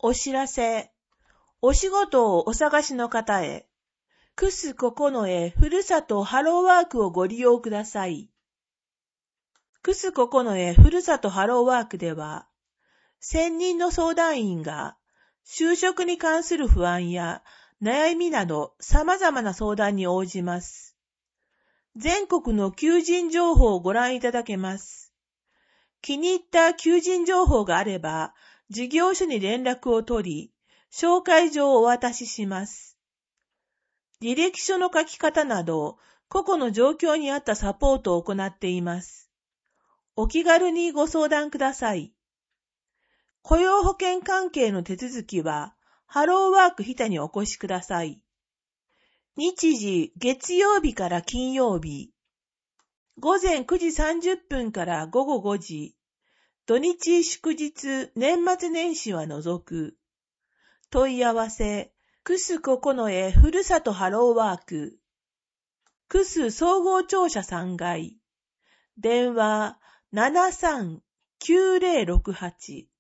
お知らせ。お仕事をお探しの方へ、クスココノエふるさとハローワークをご利用ください。クスココノエふるさとハローワークでは、専任の相談員が就職に関する不安や悩みなど様々な相談に応じます。全国の求人情報をご覧いただけます。気に入った求人情報があれば、事業所に連絡を取り、紹介状をお渡しします。履歴書の書き方など、個々の状況に合ったサポートを行っています。お気軽にご相談ください。雇用保険関係の手続きは、ハローワーク日田にお越しください。日時、月曜日から金曜日、午前9時30分から午後5時、土日祝日、年末年始は除く。問い合わせ、クスココノエふるさとハローワーク。クス総合庁舎3階。電話 73-9068